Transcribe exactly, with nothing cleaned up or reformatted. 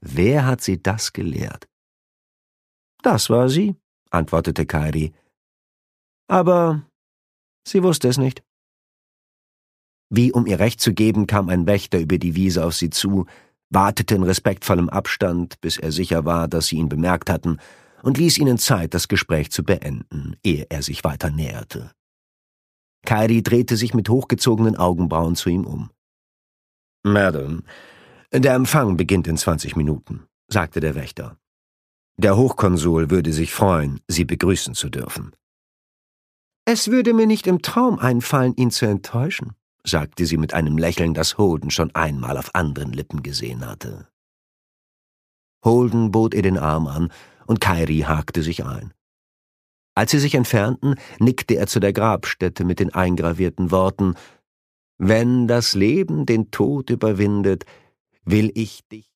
Wer hat sie das gelehrt? »Das war sie«, antwortete Kairi. »Aber sie wusste es nicht.« Wie um ihr Recht zu geben, kam ein Wächter über die Wiese auf sie zu, wartete in respektvollem Abstand, bis er sicher war, dass sie ihn bemerkt hatten, und ließ ihnen Zeit, das Gespräch zu beenden, ehe er sich weiter näherte. Kairi drehte sich mit hochgezogenen Augenbrauen zu ihm um. »Madame, der Empfang beginnt in zwanzig Minuten«, sagte der Wächter. »Der Hochkonsul würde sich freuen, Sie begrüßen zu dürfen.« »Es würde mir nicht im Traum einfallen, ihn zu enttäuschen«, sagte sie mit einem Lächeln, das Holden schon einmal auf anderen Lippen gesehen hatte. Holden bot ihr den Arm an, und Kairi hakte sich ein. Als sie sich entfernten, nickte er zu der Grabstätte mit den eingravierten Worten: »Wenn das Leben den Tod überwindet, will ich dich